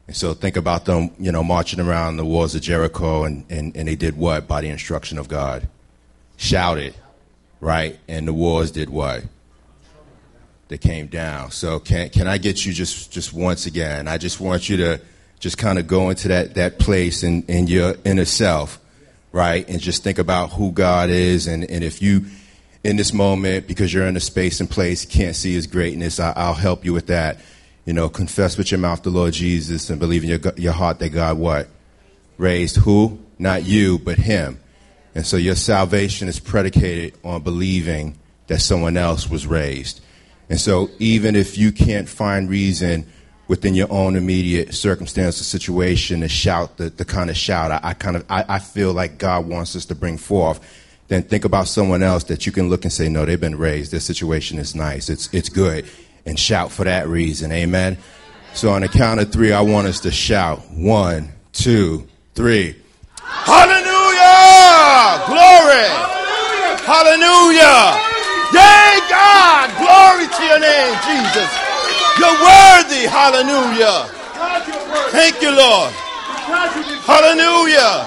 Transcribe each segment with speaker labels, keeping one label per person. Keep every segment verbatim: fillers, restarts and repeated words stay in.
Speaker 1: And so think about them, you know, marching around the walls of Jericho, and, and, and they did what? By the instruction of God. Shouted, right? And the walls did what? They came down. So can can I get you just, just once again? I just want you to just kind of go into that, that place in, in your inner self, right? And just think about who God is. And, and if you, in this moment, because you're in a space and place, can't see his greatness, I, I'll help you with that. You know, confess with your mouth the Lord Jesus and believe in your, your heart that God what? Raised who? Not you, but him. And so your salvation is predicated on believing that someone else was raised. And so even if you can't find reason within your own immediate circumstance or situation to shout the, the kind of shout I, I kind of I, I feel like God wants us to bring forth, then think about someone else that you can look and say, no, they've been raised. Their situation is nice. It's it's good. And shout for that reason. Amen. So on the count of three, I want us to shout. One, two, three. Hallelujah! Glory! Hallelujah! Yay, God! Glory to your name, Jesus. You're worthy. Hallelujah. Thank you, Lord. Hallelujah.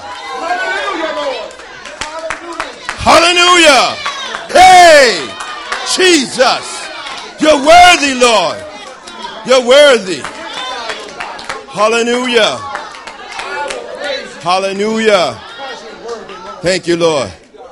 Speaker 1: Hallelujah. Hey, Jesus. You're worthy, Lord. You're worthy. Hallelujah. Hallelujah. Thank you, Lord.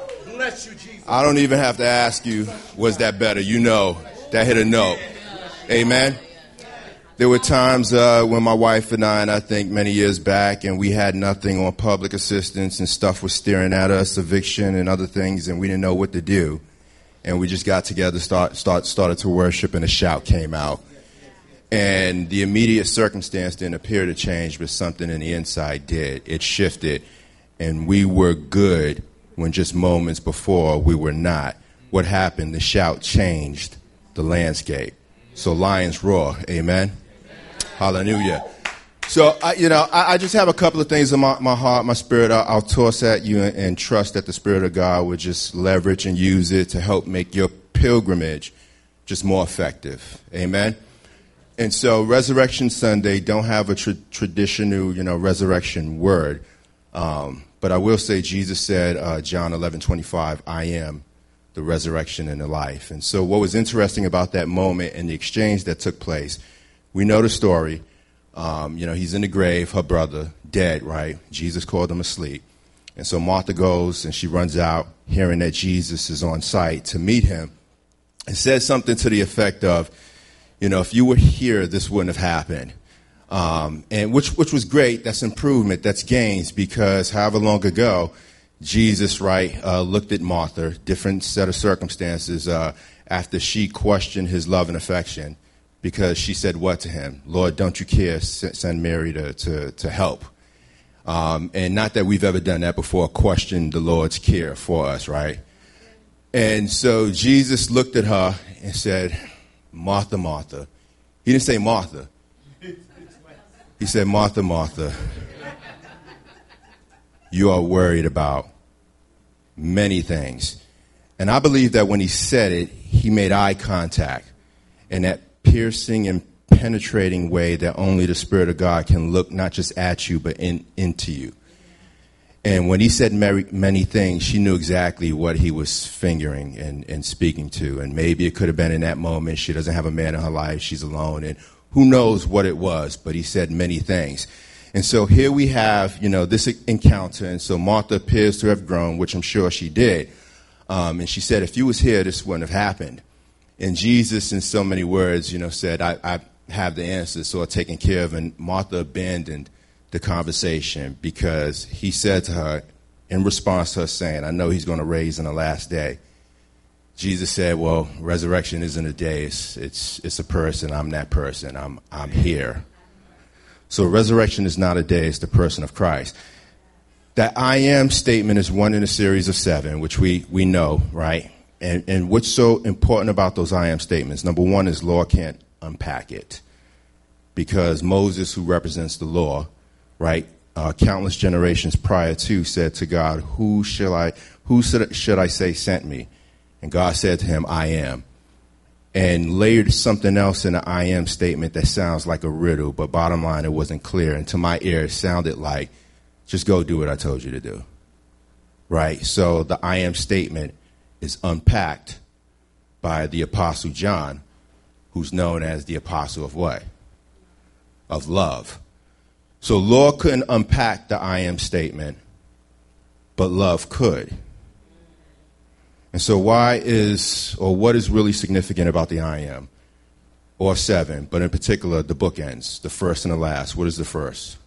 Speaker 1: I don't even have to ask you, was that better? You know, that hit a note. Amen. There were times uh, when my wife and I, and I think many years back, and we had nothing on public assistance and stuff was staring at us, eviction and other things, and we didn't know what to do. And we just got together, start, start, started to worship, and a shout came out. And the immediate circumstance didn't appear to change, but something in the inside did. It shifted, and we were good when just moments before we were not. What happened? The shout changed the landscape. So lions roar. Amen. Hallelujah. So, I, you know, I, I just have a couple of things in my, my heart, my spirit. I'll, I'll toss at you and, and trust that the Spirit of God would just leverage and use it to help make your pilgrimage just more effective. Amen. And so Resurrection Sunday don't have a tra- traditional, you know, resurrection word. Um, but I will say Jesus said, uh, John eleven twenty-five, I am the resurrection and the life. And so what was interesting about that moment and the exchange that took place, we know the story. Um, you know, he's in the grave, her brother, dead, right? Jesus called him asleep. And so Martha goes and she runs out, hearing that Jesus is on site to meet him, and says something to the effect of, you know, if you were here, this wouldn't have happened. Um, and which which was great. That's improvement. That's gains, because however long ago, Jesus, right, uh, looked at Martha, different set of circumstances, uh, after she questioned his love and affection, because she said what to him? Lord, don't you care? Send Mary to, to, to help. Um, and not that we've ever done that before, questioned the Lord's care for us, right? And so Jesus looked at her and said, Martha, Martha. He didn't say Martha. He said, Martha, Martha, you are worried about many things. And I believe that when he said it, he made eye contact in that piercing and penetrating way that only the Spirit of God can look not just at you, but in, into you. And when he said many, many things, she knew exactly what he was fingering and, and speaking to. And maybe it could have been in that moment. She doesn't have a man in her life. She's alone. And who knows what it was, but he said many things. And so here we have, you know, this encounter. And so Martha appears to have grown, which I'm sure she did. Um, and she said, if you was here, this wouldn't have happened. And Jesus, in so many words, you know, said, I, I have the answers, so I've taken care of. And Martha abandoned the conversation because he said to her, in response to her saying, I know he's going to raise in the last day. Jesus said, well, resurrection isn't a day. It's, it's, it's a person. I'm that person. I'm, I'm here. So resurrection is not a day. It's the person of Christ. That I am statement is one in a series of seven, which we, we know, right? And, and what's so important about those I am statements, number one is law can't unpack it. Because Moses, who represents the law, right, uh, countless generations prior to, said to God, who shall I, who should I say sent me? And God said to him, I am. and layered something else in the I am statement that sounds like a riddle, but bottom line, it wasn't clear. And to my ear, it sounded like, just go do what I told you to do. Right? So the I am statement is unpacked by the Apostle John, who's known as the apostle of what? Of love. So law couldn't unpack the I am statement, but love could. And so why is, or what is really significant about the I am? Or seven, but in particular, the bookends, the first and the last. What is the first?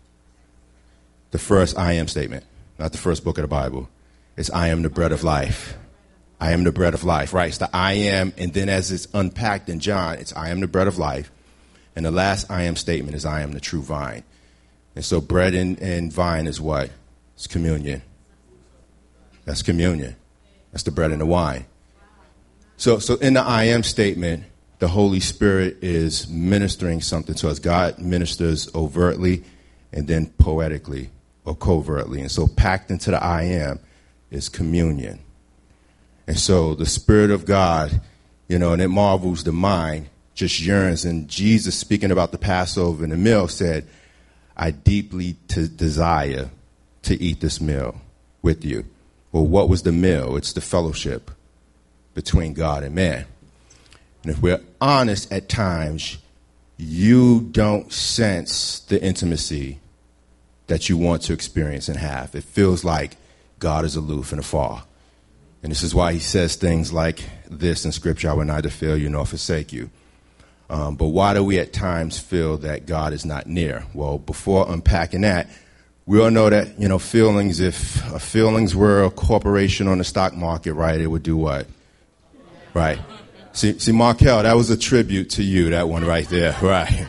Speaker 1: The first I am statement, not the first book of the Bible. It's I am the bread of life. I am the bread of life, right? It's the I am, and then as it's unpacked in John, it's I am the bread of life. And the last I am statement is I am the true vine. And so bread and, and vine is what? It's communion. That's communion. That's the bread and the wine. So, so in the I am statement, the Holy Spirit is ministering something to us. God ministers overtly and then poetically or covertly. And so packed into the I am is communion. And so the Spirit of God, you know, and it marvels the mind, just yearns. And Jesus, speaking about the Passover and the meal, said, I deeply to desire to eat this meal with you. Well, what was the meal? It's the fellowship between God and man. And if we're honest at times, you don't sense the intimacy that you want to experience and have. It feels like God is aloof and afar. And this is why he says things like this in Scripture, I will neither fail you nor forsake you. Um, but why do we at times feel that God is not near? Well, before unpacking that, we all know that, you know, feelings, if uh, feelings were a corporation on the stock market, right, it would do what? Right. See, see, Markel, that was a tribute to you, that one right there, right.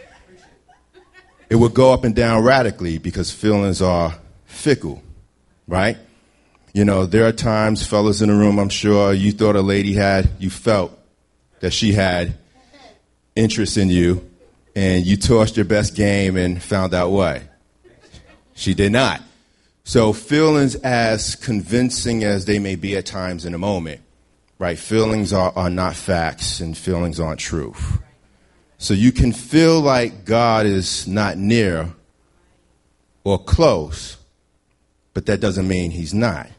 Speaker 1: It would go up and down radically because feelings are fickle, right? You know, there are times, fellas in the room, I'm sure you thought a lady had, you felt that she had interest in you, and you tossed your best game and found out what? She did not. So feelings, as convincing as they may be at times in a moment, right? Feelings are, are not facts, and feelings aren't truth. So you can feel like God is not near or close, but that doesn't mean he's not.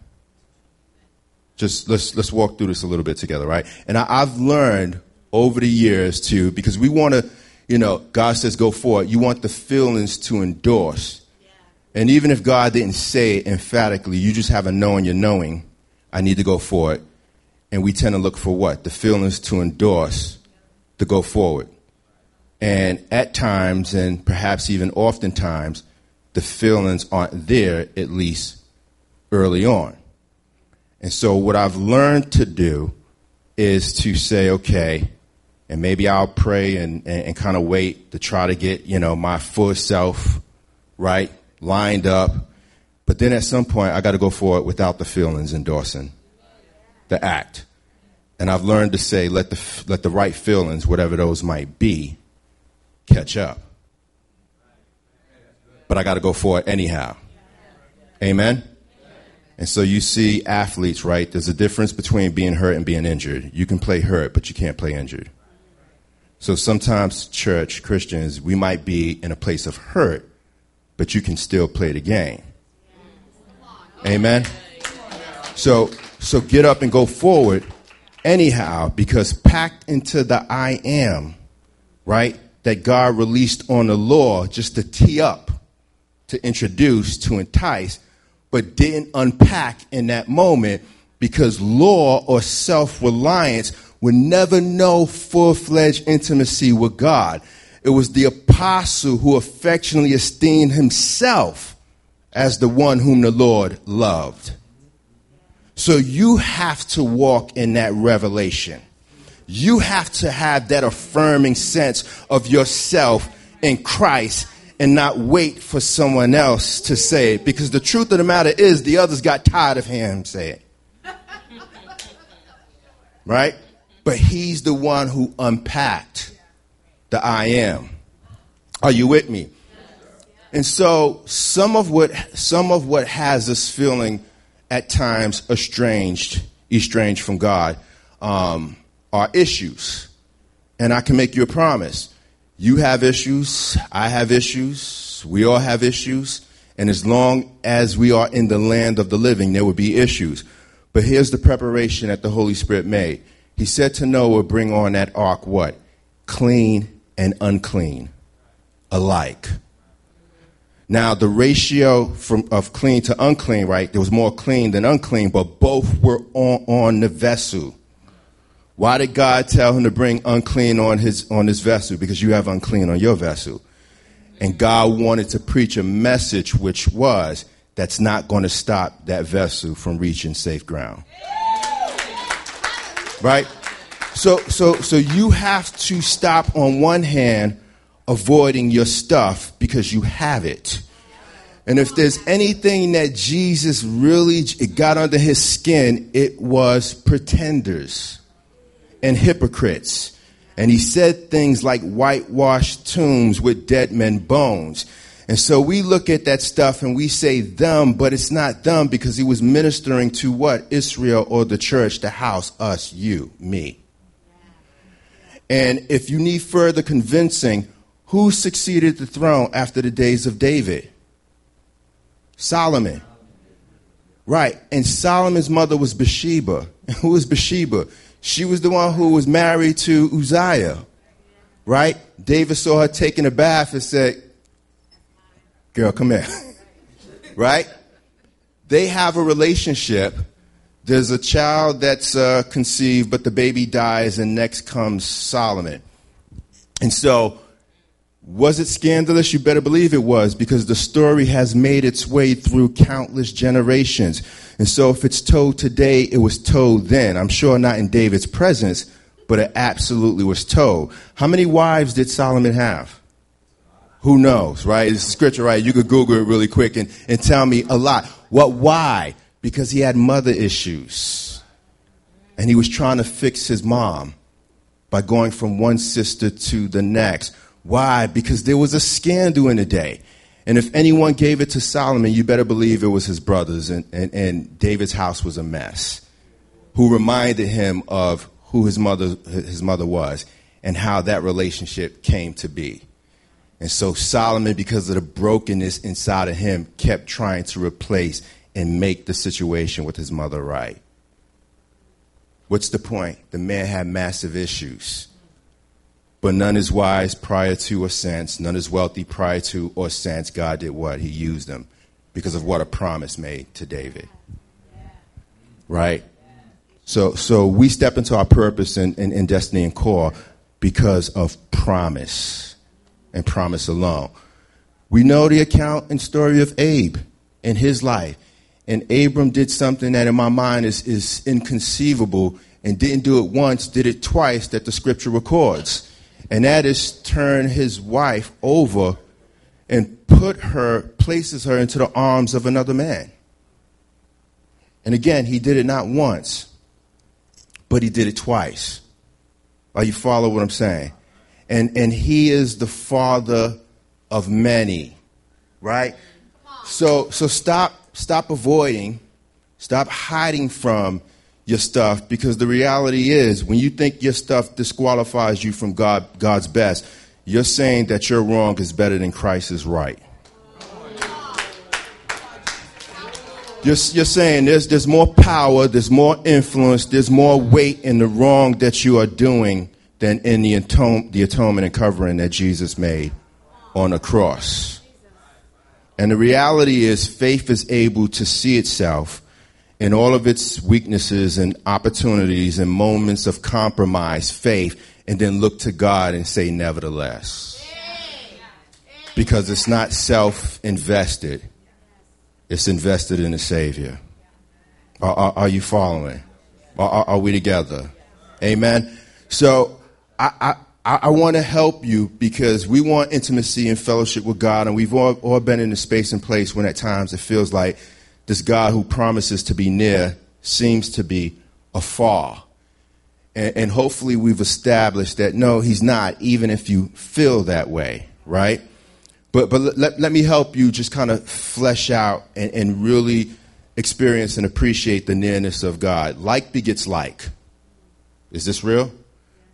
Speaker 1: Just let's let's walk through this a little bit together, right? And I, I've learned over the years to, because we want to, you know, God says go for it. You want the feelings to endorse. And even if God didn't say it emphatically, you just have a knowing you're knowing, I need to go for it. And we tend to look for what? The feelings to endorse, to go forward. And at times, and perhaps even oftentimes, the feelings aren't there, at least early on. And so what I've learned to do is to say, okay, and maybe I'll pray and, and, and kind of wait to try to get, you know, my full self, right, lined up. But then at some point, I got to go for it without the feelings endorsing the act. And I've learned to say, let the let the right feelings, whatever those might be, catch up. But I got to go for it anyhow. Amen? And so you see athletes, right? There's a difference between being hurt and being injured. You can play hurt, but you can't play injured. So sometimes, church, Christians, we might be in a place of hurt, but you can still play the game. Amen? So, so get up and go forward anyhow, because packed into the I am, right, that God released on the law just to tee up, to introduce, to entice, but didn't unpack in that moment, because law or self-reliance would never know full-fledged intimacy with God. It was the apostle who affectionately esteemed himself as the one whom the Lord loved. So you have to walk in that revelation. You have to have that affirming sense of yourself in Christ and not wait for someone else to say it. Because the truth of the matter is the others got tired of hearing him say it. Right? But he's the one who unpacked the I am. Are you with me? And so some of what some of what has us feeling at times estranged, estranged from God, um, are issues. And I can make you a promise. You have issues. I have issues. We all have issues. And as long as we are in the land of the living, there will be issues. But here's the preparation that the Holy Spirit made. He said to Noah, bring on that ark what? Clean and unclean alike. Now, the ratio from of clean to unclean, right? There was more clean than unclean, but both were on, on the vessel. Why did God tell him to bring unclean on his on his vessel? Because you have unclean on your vessel. And God wanted to preach a message which was, that's not going to stop that vessel from reaching safe ground. Right? So so so you have to stop on one hand avoiding your stuff because you have it. And if there's anything that Jesus really it got under his skin, it was pretenders and hypocrites. And he said things like whitewashed tombs with dead men bones. And so we look at that stuff and we say them, but it's not them because he was ministering to what? Israel or the church, the house, us, you, me. And if you need further convincing, who succeeded the throne after the days of David? Solomon. Right. And Solomon's mother was Bathsheba. And who was Bathsheba? She was the one who was married to Uzziah. Right? David saw her taking a bath and said, girl, come here. Right? They have a relationship. There's a child that's uh, conceived, but the baby dies, and next comes Solomon. And so, was it scandalous? You better believe it was, because the story has made its way through countless generations. And so if it's told today, it was told then. I'm sure not in David's presence, but it absolutely was told. How many wives did Solomon have? Who knows, right? It's scripture, right? You could Google it really quick and, and tell me a lot. What? Why? Because he had mother issues. And he was trying to fix his mom by going from one sister to the next. Why? Because there was a scandal in the day. And if anyone gave it to Solomon, you better believe it was his brothers. And, and, and David's house was a mess. Who reminded him of who his mother, his mother was and how that relationship came to be. And so Solomon, because of the brokenness inside of him, kept trying to replace and make the situation with his mother right. What's the point? The man had massive issues. But none is wise prior to or since. None is wealthy prior to or since. God did what? He used them because of what a promise made to David. Right? So so we step into our purpose and, and, and destiny and call because of promise and promise alone. We know the account and story of Abe in his life. And Abram did something that in my mind is, is inconceivable and didn't do it once, did it twice that the scripture records. And that is turn his wife over and put her, places her into the arms of another man. And again, he did it not once, but he did it twice. Are you follow what I'm saying? And and he is the father of many, right? So so stop stop avoiding, stop hiding from your stuff, because the reality is when you think your stuff disqualifies you from God, God's best, you're saying that your wrong is better than Christ is right. You're, you're saying there's, there's more power, there's more influence, there's more weight in the wrong that you are doing than in the, atone, the atonement and covering that Jesus made on the cross. And the reality is faith is able to see itself in all of its weaknesses and opportunities and moments of compromise, faith, and then look to God and say, nevertheless. Because it's not self-invested. It's invested in the Savior. Are, are, are you following? Are, are, are we together? Amen. So I, I, I want to help you because we want intimacy and fellowship with God, and we've all, all been in a space and place when at times it feels like this God who promises to be near seems to be afar. And, and hopefully we've established that, no, he's not, even if you feel that way, right? But but let, let me help you just kind of flesh out and, and really experience and appreciate the nearness of God. Like begets like. Is this real?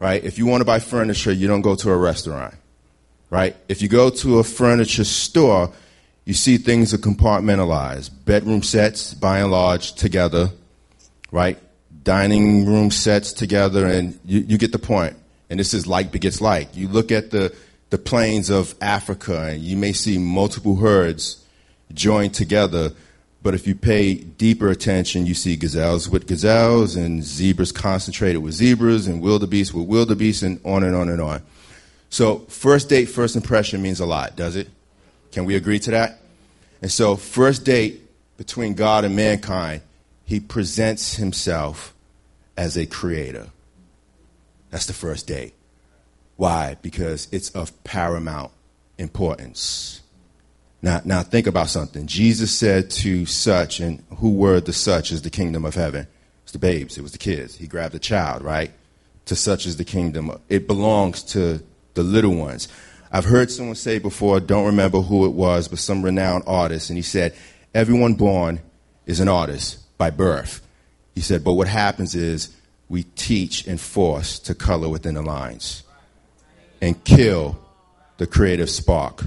Speaker 1: right? If you want to buy furniture, you don't go to a restaurant, right? If you go to a furniture store, you see things are compartmentalized. Bedroom sets, by and large, together, right? Dining room sets together, and you, you get the point. And this is like begets like. You look at the, the plains of Africa, and you may see multiple herds joined together. But if you pay deeper attention, you see gazelles with gazelles and zebras concentrated with zebras and wildebeest with wildebeest and on and on and on. So first date, first impression means a lot, does it? Can we agree to that? And so first date between God and mankind, he presents himself as a creator. That's the first date. Why? Because it's of paramount importance. Now, now think about something. Jesus said to such, and who were the such is the kingdom of heaven? It's the babes. It was the kids. He grabbed the child, right? To such is the kingdom. It belongs to the little ones. I've heard someone say before, don't remember who it was, but some renowned artist, and he said, everyone born is an artist by birth. He said, but what happens is we teach and force to color within the lines and kill the creative spark.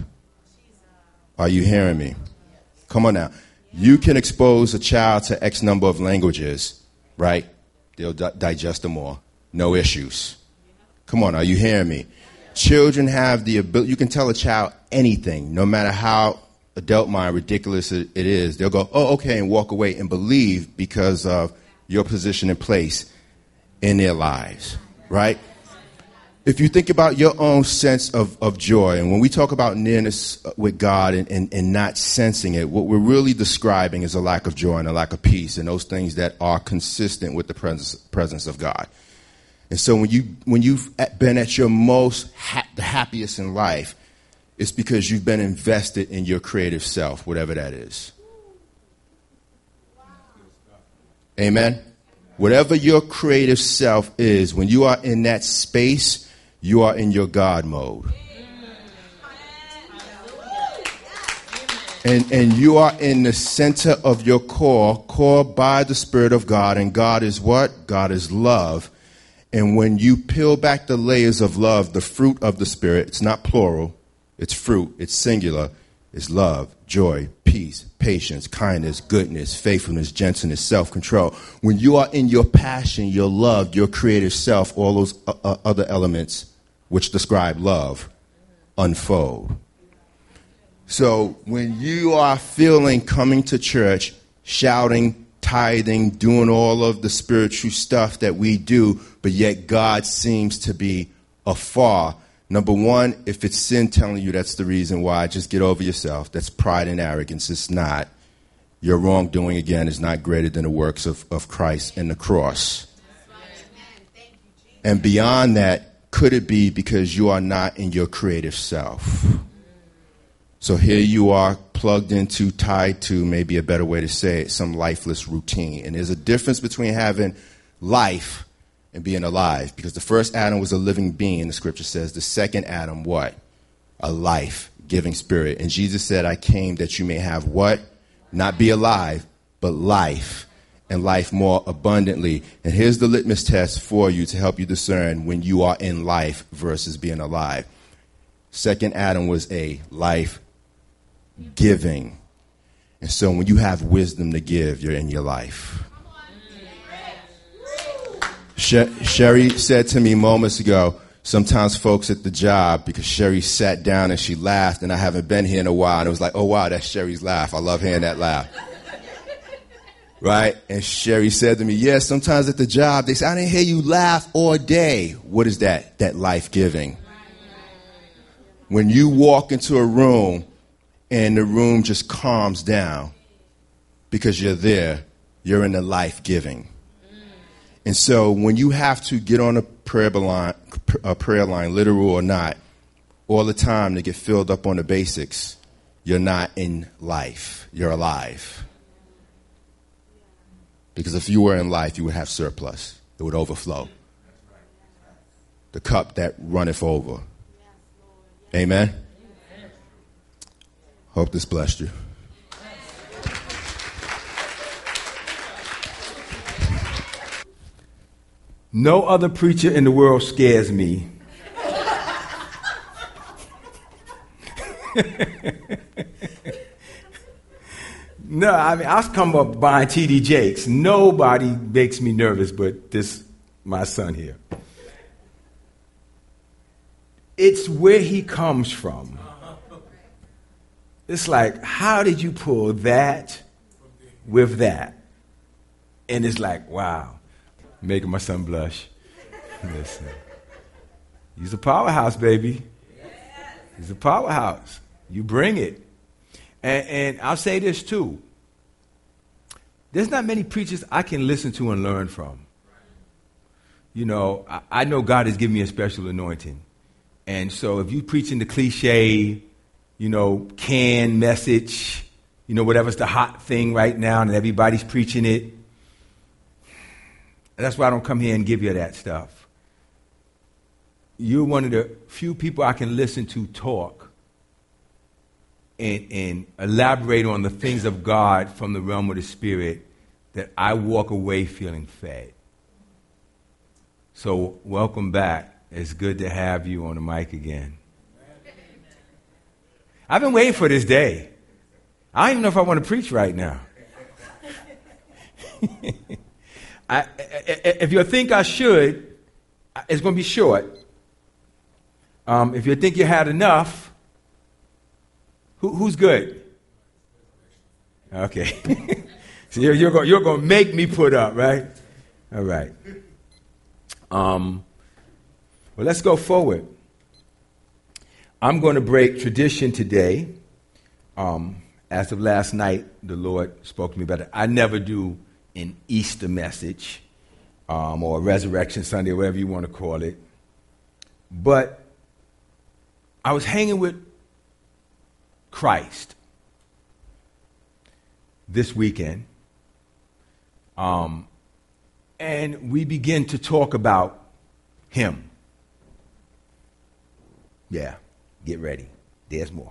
Speaker 1: Are you hearing me? Come on now. You can expose a child to X number of languages, right? They'll di- digest them all. No issues. Come on, are you hearing me? Children have the ability, you can tell a child anything, no matter how adult mind ridiculous it, it is. They'll go, oh, okay, and walk away and believe because of your position and place in their lives, right? If you think about your own sense of, of joy, and when we talk about nearness with God and, and, and not sensing it, what we're really describing is a lack of joy and a lack of peace and those things that are consistent with the presence, presence of God. And so when, you, when you've been at your most ha- the happiest in life, it's because you've been invested in your creative self, whatever that is. Amen? Whatever your creative self is, when you are in that space, you are in your God mode. And, and you are in the center of your core, core by the Spirit of God. And God is what? God is love. And when you peel back the layers of love, the fruit of the Spirit, it's not plural, it's fruit, it's singular, it's love, joy, peace, patience, kindness, goodness, faithfulness, gentleness, self-control. When you are in your passion, your love, your creative self, all those uh, other elements which describe love unfold. So when you are feeling coming to church, shouting, tithing, doing all of the spiritual stuff that we do, but yet God seems to be afar. Number one, if it's sin telling you that's the reason why, just get over yourself. That's pride and arrogance. It's not. Your wrongdoing, again, is not greater than the works of, of Christ and the cross. And beyond that, could it be because you are not in your creative self? So here you are plugged into, tied to, maybe a better way to say it, some lifeless routine. And there's a difference between having life and being alive. Because the first Adam was a living being, the scripture says. The second Adam, what? A life-giving spirit. And Jesus said, I came that you may have what? Not be alive, but life. And life more abundantly. And here's the litmus test for you to help you discern when you are in life versus being alive. Second Adam was a life giving. And so when you have wisdom to give, you're in your life. Sher- Sherry said to me moments ago, sometimes folks at the job, because Sherry sat down and she laughed, and I haven't been here in a while, and it was like, oh, wow, that's Sherry's laugh. I love hearing that laugh. Right? And Sherry said to me, yes, yeah, sometimes at the job, they say, I didn't hear you laugh all day. What is that? That life-giving. When you walk into a room and the room just calms down because you're there, you're in the life-giving. And so when you have to get on a prayer line, a prayer line, literal or not, all the time to get filled up on the basics, you're not in life. You're alive. Because if you were in life, you would have surplus. It would overflow. The cup that runneth over. Amen? Hope this blessed you.
Speaker 2: No other preacher in the world scares me. No, I mean, I come up buying T D Jakes. Nobody makes me nervous but this, my son here. It's where he comes from. It's like, how did you pull that with that? And it's like, wow, making my son blush. Listen, he's a powerhouse, baby. He's a powerhouse. You bring it. And, and I'll say this too. There's not many preachers I can listen to and learn from. You know, I, I know God has given me a special anointing. And so if you preaching the cliche, you know, canned message, you know, whatever's the hot thing right now and everybody's preaching it, that's why I don't come here and give you that stuff. You're one of the few people I can listen to talk and, and elaborate on the things of God from the realm of the Spirit that I walk away feeling fed. So welcome back. It's good to have you on the mic again. I've been waiting for this day. I don't even know if I want to preach right now. I, if you think I should, it's going to be short. Um, if you think you had enough, who, who's good? Okay. So you're, you're going you're going to make me put up, right? All right. Um, well, let's go forward. I'm going to break tradition today. Um, as of last night, the Lord spoke to me about it. I never do an Easter message um, or Resurrection Sunday, whatever you want to call it. But I was hanging with Christ this weekend, um, and we begin to talk about him. Yeah, get ready. There's more.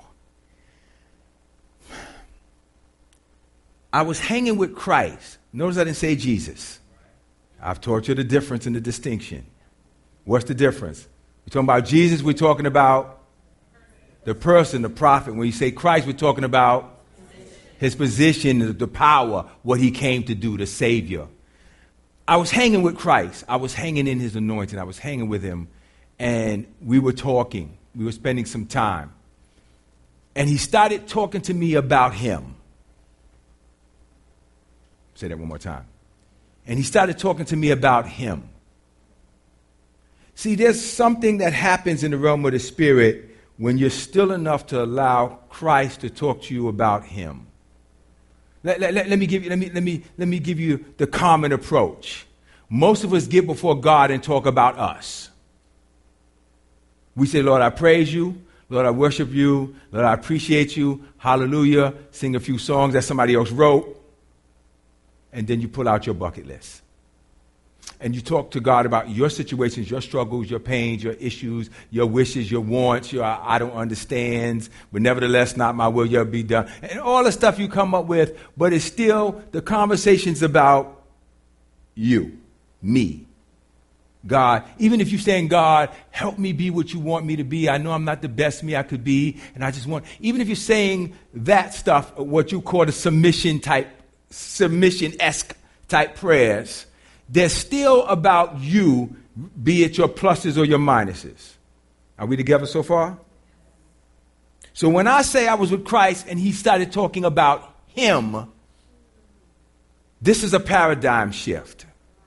Speaker 2: I was hanging with Christ. Notice I didn't say Jesus. I've taught you the difference and the distinction. What's the difference? We're talking about Jesus, we're talking about the person, the prophet. When you say Christ, we're talking about his position, the power, what he came to do, the Savior. I was hanging with Christ. I was hanging in his anointing. I was hanging with him. And we were talking. We were spending some time. And he started talking to me about him. Say that one more time. And he started talking to me about him. See, there's something that happens in the realm of the Spirit when you're still enough to allow Christ to talk to you about him. Let, let, let, let me give you, let me, let me, let me give you the common approach. Most of us get before God and talk about us. We say, Lord, I praise you. Lord, I worship you. Lord, I appreciate you. Hallelujah. Sing a few songs that somebody else wrote. And then you pull out your bucket list. And you talk to God about your situations, your struggles, your pains, your issues, your wishes, your wants, your I don't understand, but nevertheless not my will, your be done. And all the stuff you come up with, but it's still the conversations about you, me, God. Even if you're saying, God, help me be what you want me to be. I know I'm not the best me I could be, and I just want, even if you're saying that stuff, what you call the submission type, submission-esque type prayers, they're still about you, be it your pluses or your minuses. Are we together so far? So when I say I was with Christ and he started talking about him, this is a paradigm shift.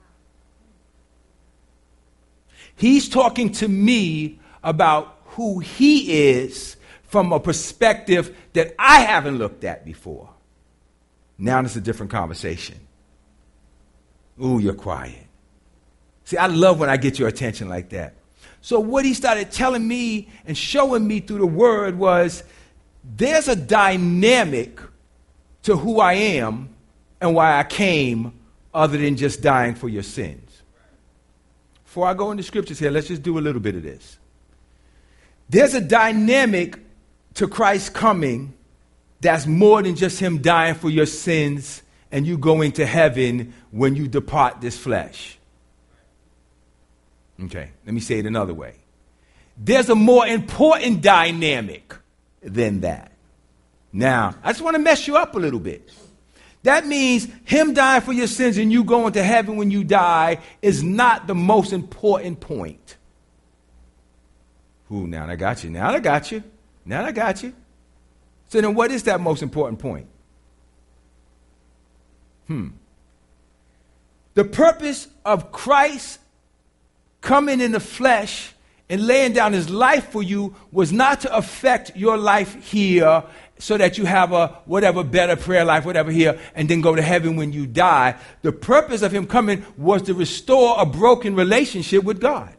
Speaker 2: He's talking to me about who he is from a perspective that I haven't looked at before. Now it's a different conversation. Ooh, you're quiet. See, I love when I get your attention like that. So what he started telling me and showing me through the word was there's a dynamic to who I am and why I came other than just dying for your sins. Before I go into scriptures here, let's just do a little bit of this. There's a dynamic to Christ coming that's more than just him dying for your sins and you going to heaven when you depart this flesh. Okay, let me say it another way. There's a more important dynamic than that. Now, I just want to mess you up a little bit. That means him dying for your sins and you going to heaven when you die is not the most important point. Ooh, now I got you. Now I got you. Now I got you. So then what is that most important point? Hmm. The purpose of Christ coming in the flesh and laying down his life for you was not to affect your life here so that you have a whatever better prayer life, whatever here, and then go to heaven when you die. The purpose of him coming was to restore a broken relationship with God.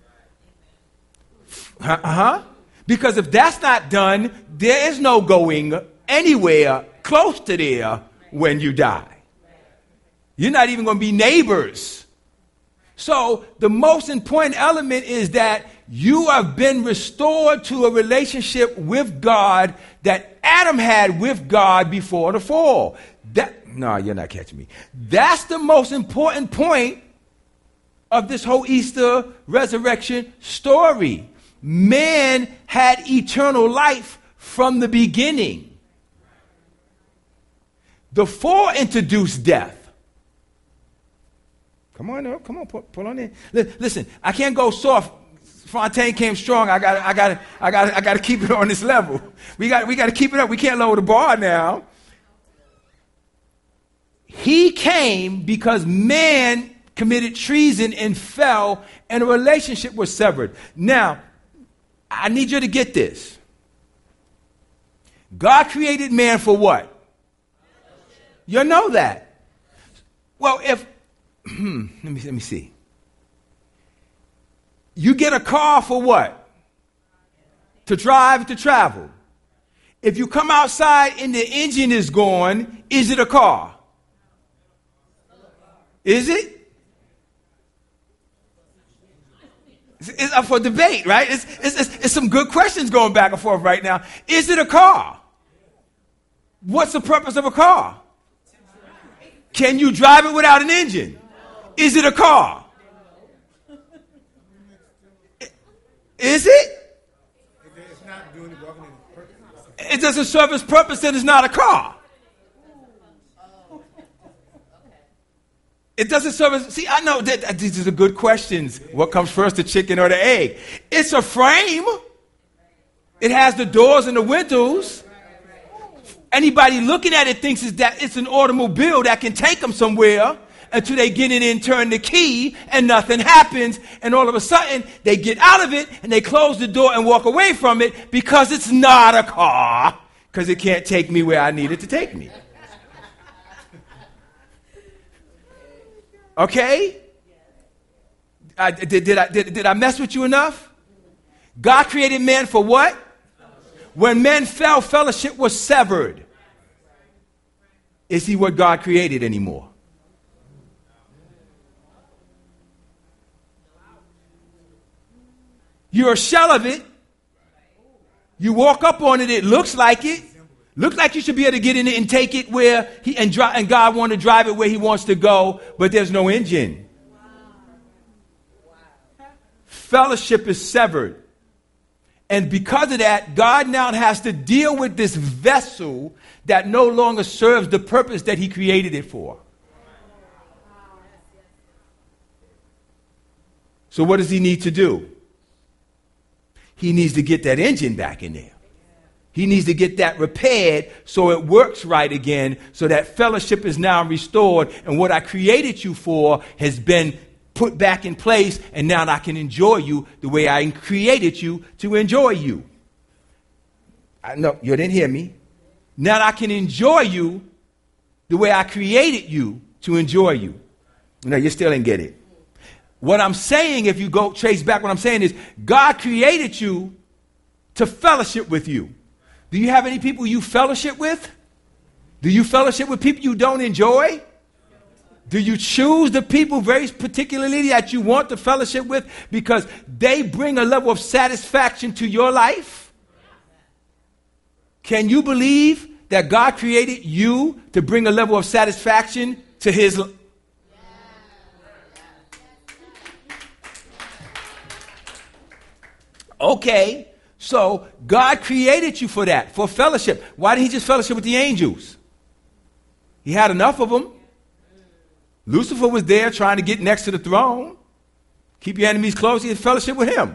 Speaker 2: Uh-huh. Because if that's not done, there is no going anywhere close to there when you die. You're not even going to be neighbors. So the most important element is that you have been restored to a relationship with God that Adam had with God before the fall. That, no, you're not catching me. That's the most important point of this whole Easter resurrection story. Man had eternal life from the beginning. The fall introduced death. Come on, no, come on, pull, pull on in. Listen, I can't go soft. Fontaine came strong. I got, I got, I got, I got to keep it on this level. We got, we got to keep it up. We can't lower the bar now. He came because man committed treason and fell, and a relationship was severed. Now, I need you to get this. God created man for what? You know that. Well, if let me let me see. You get a car for what? To drive, to travel. If you come outside and the engine is gone, is it a car? Is it? It's up for debate, right? It's, it's, it's, it's some good questions going back and forth right now. Is it a car? What's the purpose of a car? Can you drive it without an engine? Is it a car? Is it? It doesn't serve its purpose, then it's not a car. It doesn't serve as, see, I know that, that these are good questions. What comes first, the chicken or the egg? It's a frame. It has the doors and the windows. Anybody looking at it thinks is that it's an automobile that can take them somewhere until they get in and turn the key and nothing happens. And all of a sudden, they get out of it and they close the door and walk away from it because it's not a car, because it can't take me where I need it to take me. Okay? I, did, did, I, did, did I mess with you enough? God created man for what? When men fell, fellowship was severed. Is he what God created anymore? You're a shell of it. You walk up on it, it looks like it. Looks like you should be able to get in it and take it where he and, dri- and God want to drive it where he wants to go, but there's no engine. Wow. Wow. Fellowship is severed. And because of that, God now has to deal with this vessel that no longer serves the purpose that he created it for. So what does he need to do? He needs to get that engine back in there. He needs to get that repaired so it works right again, so that fellowship is now restored, and what I created you for has been put back in place, and now I can enjoy you the way I created you to enjoy you. I, no, you didn't hear me. Now I can enjoy you the way I created you to enjoy you. No, you still didn't get it. What I'm saying, if you go trace back, what I'm saying is God created you to fellowship with you. Do you have any people you fellowship with? Do you fellowship with people you don't enjoy? Do you choose the people very particularly that you want to fellowship with because they bring a level of satisfaction to your life? Can you believe that God created you to bring a level of satisfaction to his life? Okay, so God created you for that, for fellowship. Why didn't he just fellowship with the angels? He had enough of them. Lucifer was there trying to get next to the throne. Keep your enemies close. He had fellowship with him.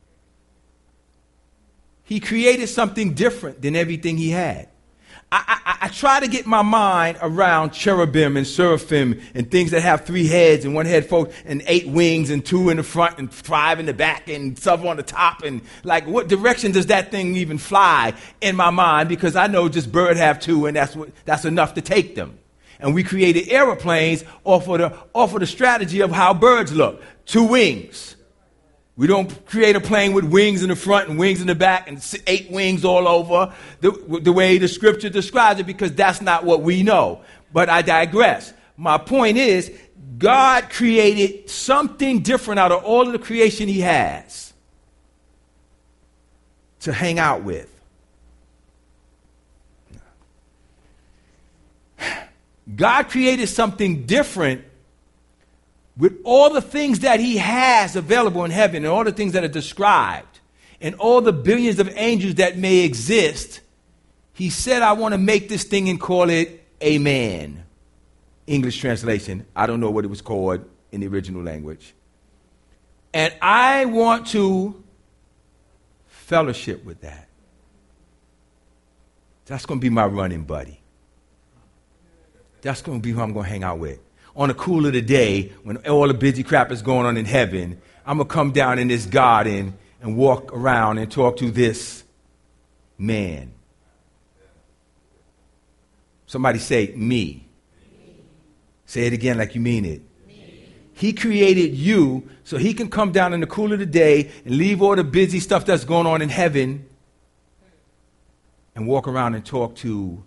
Speaker 2: He created something different than everything he had. I, I, I try to get my mind around cherubim and seraphim and things that have three heads and one head forward and eight wings and two in the front and five in the back and seven on the top. And like, what direction does that thing even fly in my mind? Because I know just bird have two and that's what, that's enough to take them. And we created airplanes off of the, off of the strategy of how birds look. Two wings. We don't create a plane with wings in the front and wings in the back and eight wings all over the, the way the scripture describes it, because that's not what we know. But I digress. My point is, God created something different out of all of the creation he has to hang out with. God created something different with all the things that he has available in heaven and all the things that are described and all the billions of angels that may exist. He said, I want to make this thing and call it a man. English translation. I don't know what it was called in the original language. And I want to fellowship with that. That's going to be my running buddy. That's going to be who I'm going to hang out with. On the cool of the day, when all the busy crap is going on in heaven, I'm going to come down in this garden and walk around and talk to this man. Somebody say, me. Say it again like you mean it. Me. He created you so he can come down in the cool of the day and leave all the busy stuff that's going on in heaven and walk around and talk to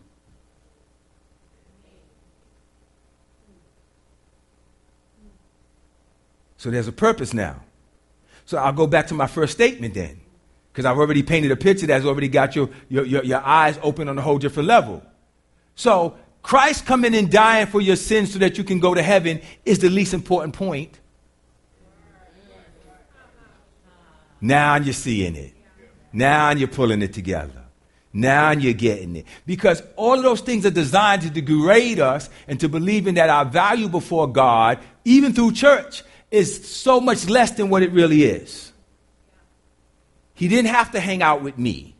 Speaker 2: So there's a purpose now. So I'll go back to my first statement then, because I've already painted a picture that's already got your, your, your, your eyes open on a whole different level. So Christ coming and dying for your sins so that you can go to heaven is the least important point. Now you're seeing it. Now you're pulling it together. Now you're getting it. Because all of those things are designed to degrade us and to believe in that our value before God, even through church, is so much less than what it really is. He didn't have to hang out with me.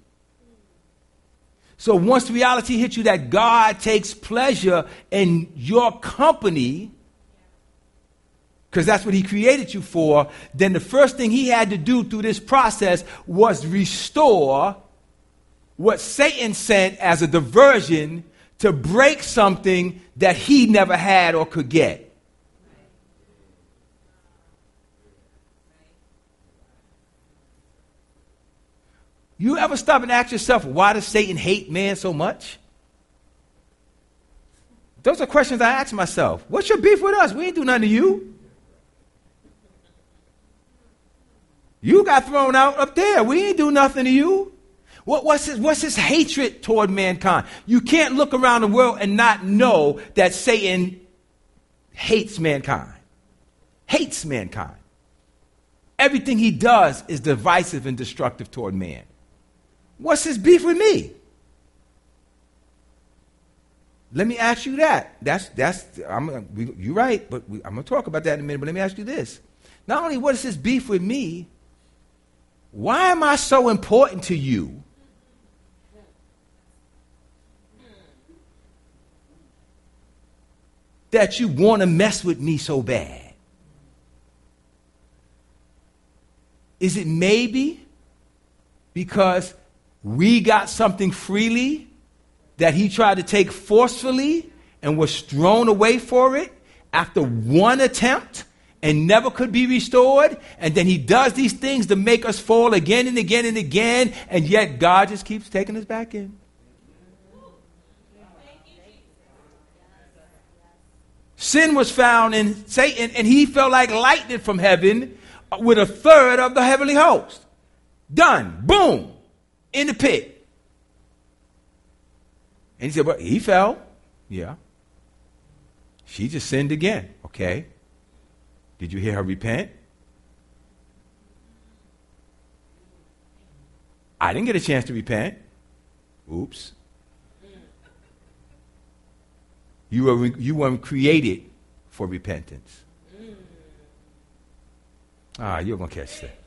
Speaker 2: So once reality hits you that God takes pleasure in your company, because that's what he created you for, then the first thing he had to do through this process was restore what Satan sent as a diversion to break something that he never had or could get. You ever stop and ask yourself, why does Satan hate man so much? Those are questions I ask myself. What's your beef with us? We ain't do nothing to you. You got thrown out up there. We ain't do nothing to you. What, what's, his, what's his hatred toward mankind? You can't look around the world and not know that Satan hates mankind. Hates mankind. Everything he does is divisive and destructive toward man. What's his beef with me? Let me ask you that. That's that's. I'm. We, you're right, but we, I'm going to talk about that in a minute. But let me ask you this: not only what is his beef with me, why am I so important to you? That you want to mess with me so bad? Is it maybe because we got something freely that he tried to take forcefully and was thrown away for it after one attempt and never could be restored? And then he does these things to make us fall again and again and again, and yet God just keeps taking us back in. Sin was found in Satan, and he fell like lightning from heaven with a third of the heavenly host. Done. Boom. In the pit. And he said, well, he fell. Yeah. She just sinned again. Okay. Did you hear her repent? I didn't get a chance to repent. Oops. You were you weren't created for repentance. Ah, you're going to catch that.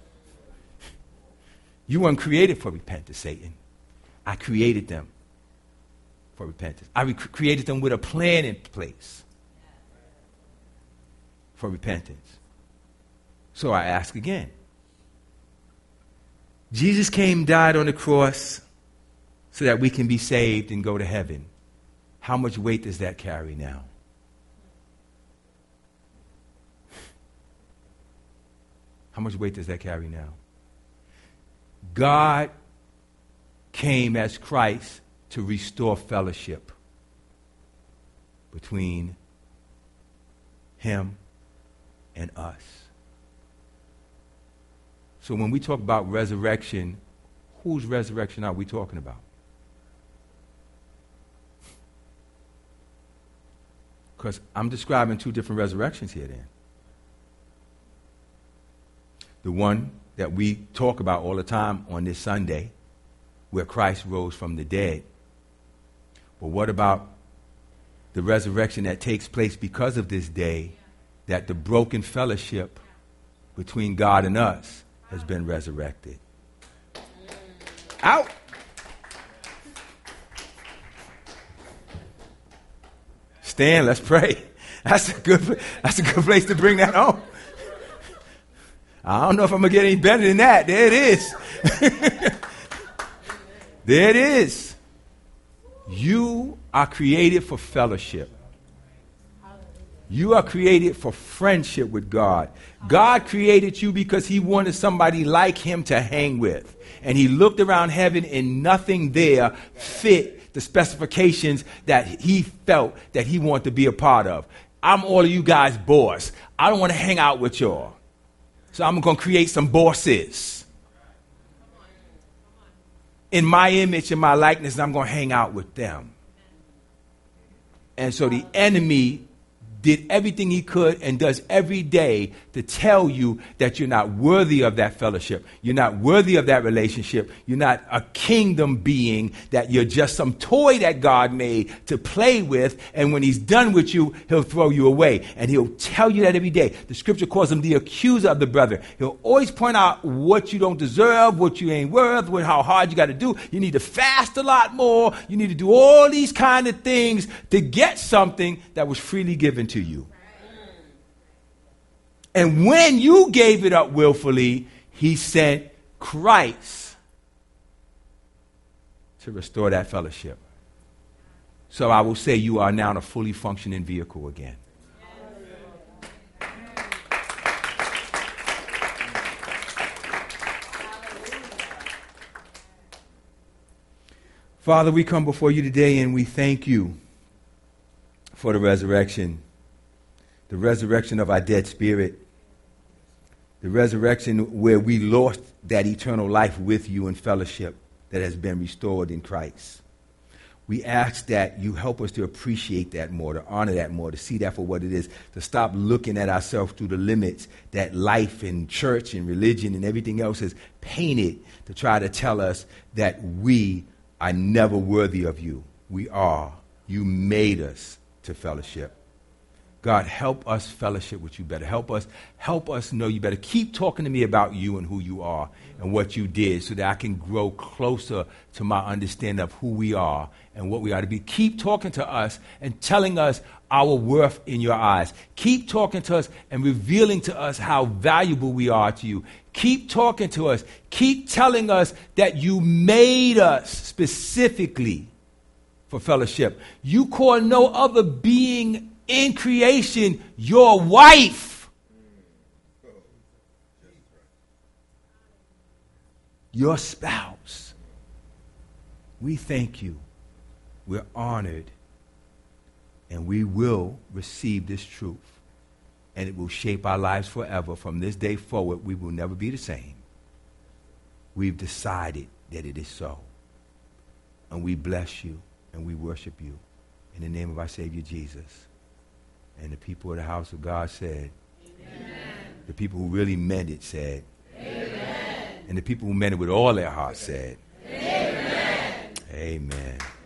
Speaker 2: You weren't created for repentance, Satan. I created them for repentance. I re- created them with a plan in place for repentance. So I ask again. Jesus came, died on the cross so that we can be saved and go to heaven. How much weight does that carry now? How much weight does that carry now? God came as Christ to restore fellowship between him and us. So when we talk about resurrection, whose resurrection are we talking about? Because I'm describing two different resurrections here then. The one that we talk about all the time on this Sunday, where Christ rose from the dead. But what about the resurrection that takes place because of this day, that the broken fellowship between God and us has been resurrected? Out! Stand, let's pray. That's a good, that's a good place to bring that home. I don't know if I'm going to get any better than that. There it is. There it is. You are created for fellowship. You are created for friendship with God. God created you because he wanted somebody like him to hang with. And he looked around heaven and nothing there fit the specifications that he felt that he wanted to be a part of. I'm all of you guys' boss. I don't want to hang out with y'all. So I'm going to create some bosses in my image and my likeness, and I'm going to hang out with them. And so the enemy did everything he could and does every day to tell you that you're not worthy of that fellowship. You're not worthy of that relationship. You're not a kingdom being, that you're just some toy that God made to play with. And when he's done with you, he'll throw you away. And he'll tell you that every day. The scripture calls him the accuser of the brother. He'll always point out what you don't deserve, what you ain't worth, what, how hard you got to do. You need to fast a lot more. You need to do all these kind of things to get something that was freely given to you. And when you gave it up willfully, he sent Christ to restore that fellowship. So I will say you are now a fully functioning vehicle again. Father, we come before you today and we thank you for the resurrection. The resurrection of our dead spirit. The resurrection where we lost that eternal life with you in fellowship that has been restored in Christ. We ask that you help us to appreciate that more, to honor that more, to see that for what it is, to stop looking at ourselves through the limits that life and church and religion and everything else has painted to try to tell us that we are never worthy of you. We are. You made us to fellowship. God, help us fellowship with you better. Help us, help us know you better. Keep talking to me about you and who you are and what you did so that I can grow closer to my understanding of who we are and what we are to be. Keep talking to us and telling us our worth in your eyes. Keep talking to us and revealing to us how valuable we are to you. Keep talking to us. Keep telling us that you made us specifically for fellowship. You call no other being in creation your wife, your spouse. We thank you. We're honored. And we will receive this truth. And it will shape our lives forever. From this day forward, we will never be the same. We've decided that it is so. And we bless you and we worship you. In the name of our Savior Jesus. And the people of the house of God said, amen. The people who really meant it said, amen. And the people who meant it with all their hearts said, Amen.